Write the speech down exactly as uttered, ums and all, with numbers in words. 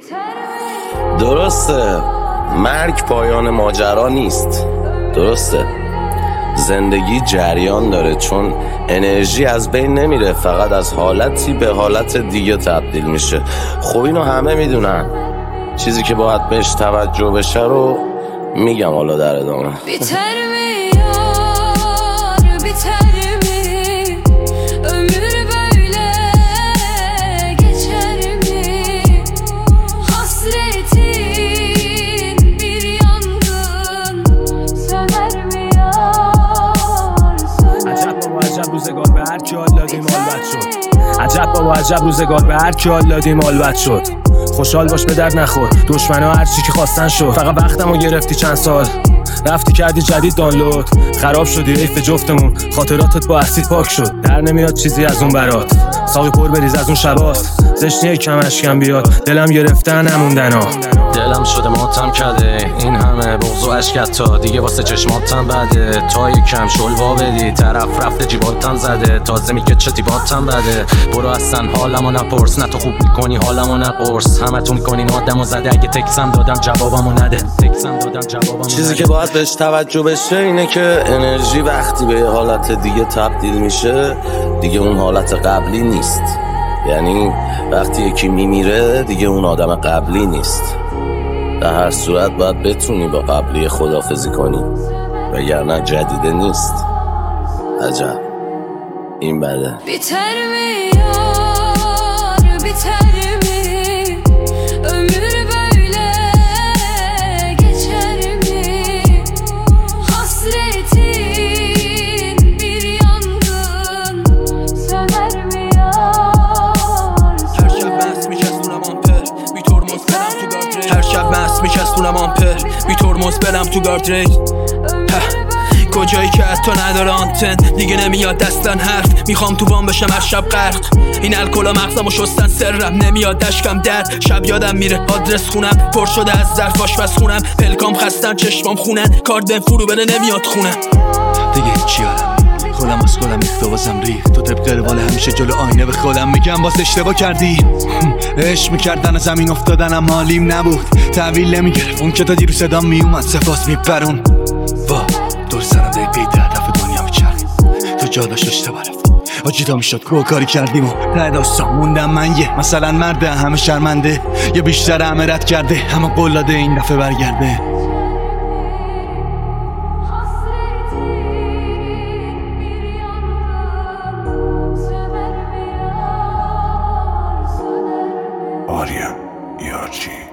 درسته مرگ پایان ماجرا نیست، درسته زندگی جریان داره، چون انرژی از بین نمیره، فقط از حالتی به حالت دیگه تبدیل میشه. خب اینو همه میدونن، چیزی که باید بهش توجه بشه رو میگم حالا در ادامه. روزگار به هر کی حال دادیم حال بد شد. عجب بابا عجب روزگار به هر کی حال دادیم حال بد شد. خوشحال باش به درد نخور، دشمنا هر چی که خواستن شد. فقط وقتمو گرفتی چند سال، رفتی کردی جدید دانلود، خراب شدی حیف جفتمون، خاطراتت با اسید پاک شد. در نمیاد چیزی از اون برات، ساقی پر بریز از اون شباست، زشتیه کم اشکم بیاد، دلم گرفتن نموندنا. دلم شده ماتم کرده این همه بغض و اشکت، تا دیگه واسه چشماتم بده، تا یکم شلوا بدی طرف رفته جیباتم زده، تازه میگه چه تیباتم بده. برو اصلا حالمو نپرس، نه تو خوب میکنی حالمو نقرس، همتون میکنین آدمو زده، اگه تکسم دادم جوابمو نده، تکسم دادم جوابمو چیزی نده. که باید بهش توجه بشه اینه که انرژی وقتی به یه حالت دیگه تبدیل میشه دیگه اون حالت قبلی نیست. یعنی وقتی یکی میمیره دیگه اون آدم قبلی نیست. در هر صورت باید بتونی با قبلی خداحافظی کنی، وگرنه جدیده نیست. عجب این بده. بی‌تر میار بی‌تر می ömür böyle geçer mi hasretin bir yangın söner mi yar her şab mست میچسبونم آمپر بی ترمز برم تو گاردریل هر شب مست میچسبونم آمپر بی ترمز برم تو گاردریل کجایی که حتی نداره آنتن دیگه نمیاد دستن حرف، میخوام تو وام بشم هر شب غرق، این الکلا مغزمو شستن سرم نمیاد دشکم درد، شب یادم میره آدرس خونم پر شده از ظرف آشپز خونم، پلکام خستن چشمام خونن کارد بهم فرو بره نمیاد خونم دیگه چی یادم خودم از خودم ریخت و بازم ریخت، تو طبق روال همیشه جلو آینه به خودم میگم باز اشتباه کردی. عشق میکردن زمین افتادنم حالیم نبود، تحویل نمیگرفت اون که تا دیرو صدام میومد سپاس میپرون. وا دور سرم دقیقه ده دفعه دنیا میچرخید، تو جا داشت اشتباه رفت آجیدا میشد که کاری کردیم و ته داستان موندم من یه مثلا مرده همه شرمنده، یه بیشتر همه رد کرده همه قلاده این دفعه برگرده. hasretin Arya Yarchi.